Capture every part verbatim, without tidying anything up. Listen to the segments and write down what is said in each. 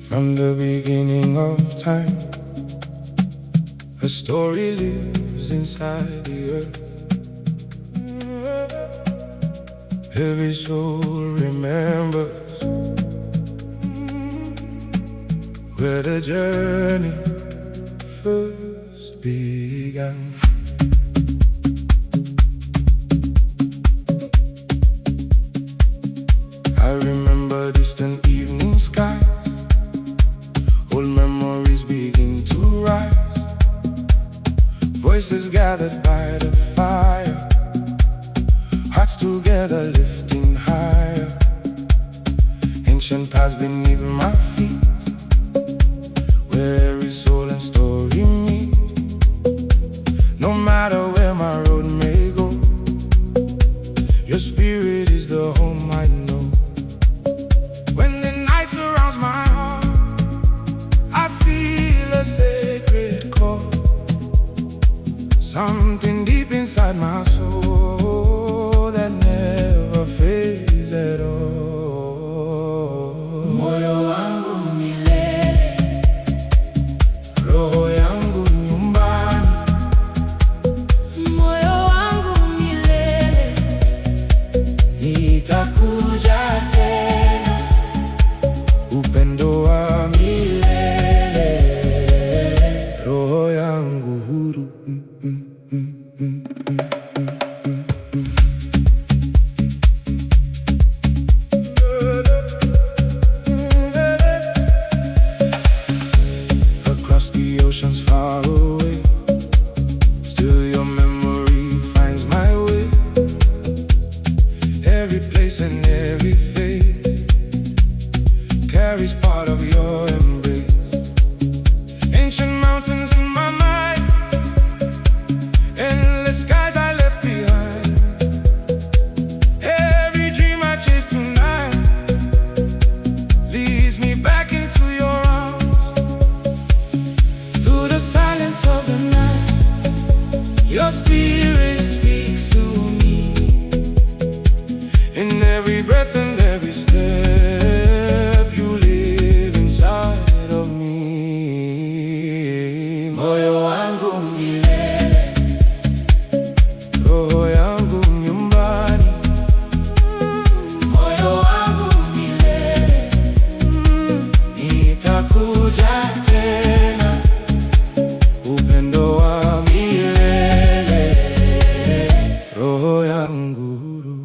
From the beginning of time, a story lives inside the earth. Every soul remembers where the journey first began. I remember distant evening skies, old memories begin to rise. Voices gathered by the fire, hearts together lifting higher. Ancient paths beneath my feet, where every soul and story meet. No matter where my road may go, your spirit is the home I know. When the night surrounds my heart, I feel a sacred call. Something deep inside my soul that never fades at all. Moyo wangu milele, roho yangu nyumbani. Moyo wangu milele, nitakuja tena. Upendo wa milele, roho yangu huru. mm, mm, mm, mm, mm. Across the oceans far away, still your memory finds my way. Every place and every face carries part of your embrace. Ancient mountains in my mind, endless skies I left behind. Every dream I chase tonight leads me back into your arms. Through the silence of the night, your spirit speaks to me. In every breath and every step, you live inside of me. Moyo wangu milele, roho yangu nyumbani. moyo wangu milele, Nitakuja tena. Upendo wa milele, roho yangu huru.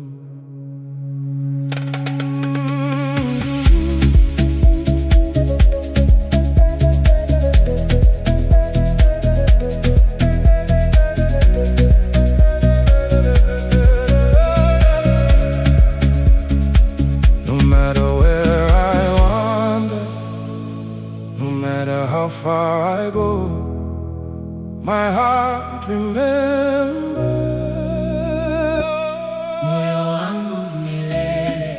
No matter where I wander, no matter how far I go, my heart remembers. moyo wangu milele,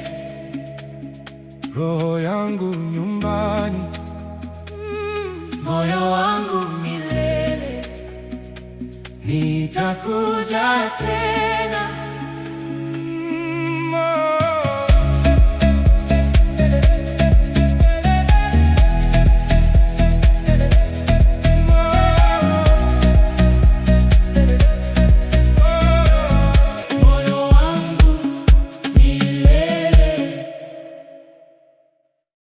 Roho yangu nyumbani. moyo wangu milele, Nitakuja nitakuja tena.